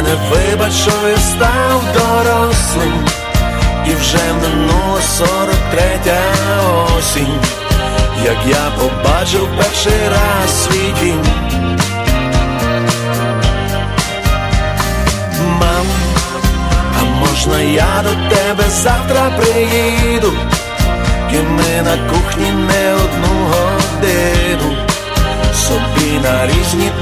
мене вибач, що я став дорослим, і вже минула 43-я осінь, як я побачив перший раз свій дім. Мам, а можна я до тебе завтра приїду, і ми на кухні не одну годину собі на різні